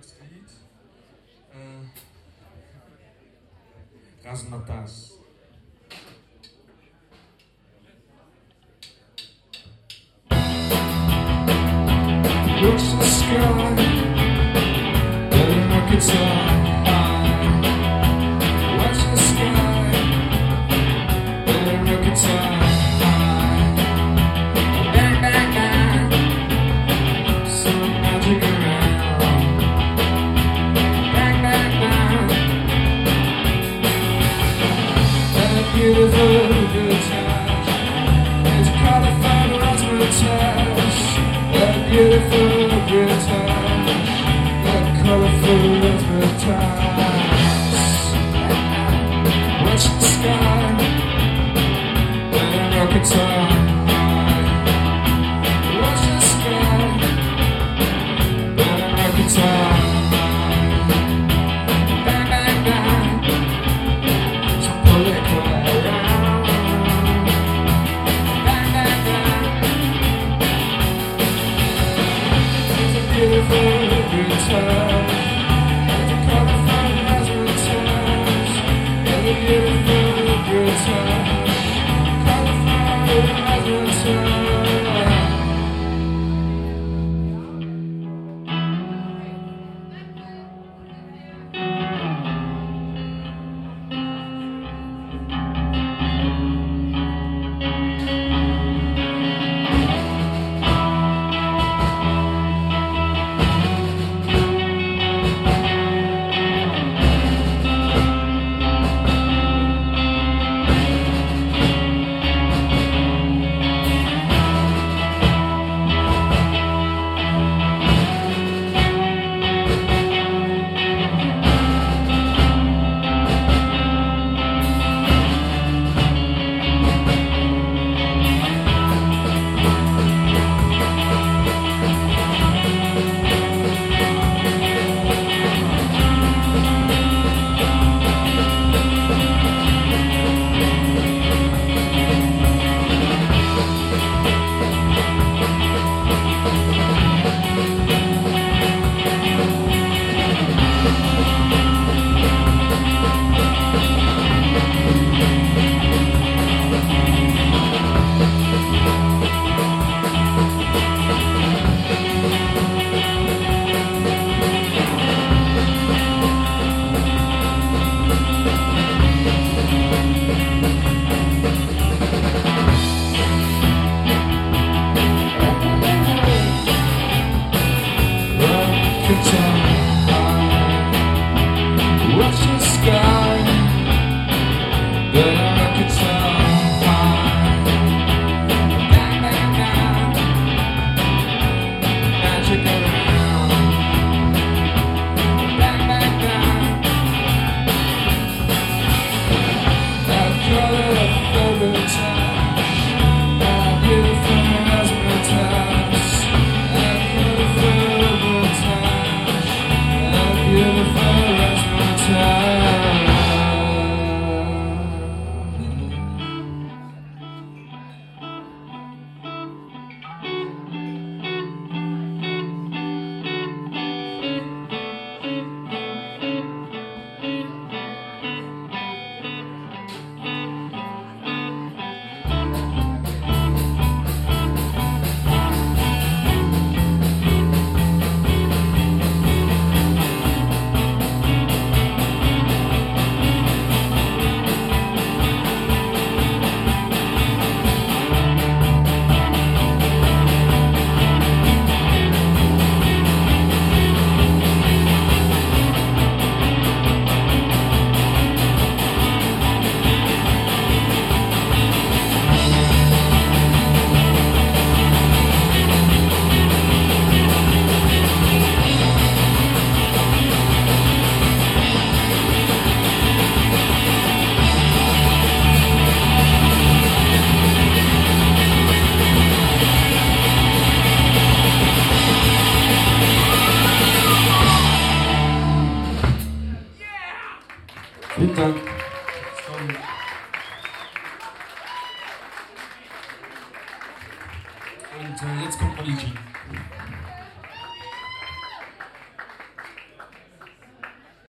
nächste Lied. Razmataz. Watch the sky, let it rock its high. Watch the sky, let it rock its high. Bang, bang, bang, some magic around. Bang, bang, bang, that beautiful good time. It's called a fine razzmatazz. That beautiful good time, that colorful razzmatazz. Watch the sky, let it rock its high. Watch the sky, let it rock its high. Bang, bang, bang, so pull it right around. Bang, bang, bang, beautiful good time. The colorful razzmatazz. The beautiful good time. Colorful razzmatazz. Watch the sky, let it rock its high. Bang, bang, bang, magic around. Bang, bang, bang, that colorful time. That beautiful razzmatazz. That colorful time. That beautiful razzmatazz. Vielen Dank. Und jetzt kommt Olli G.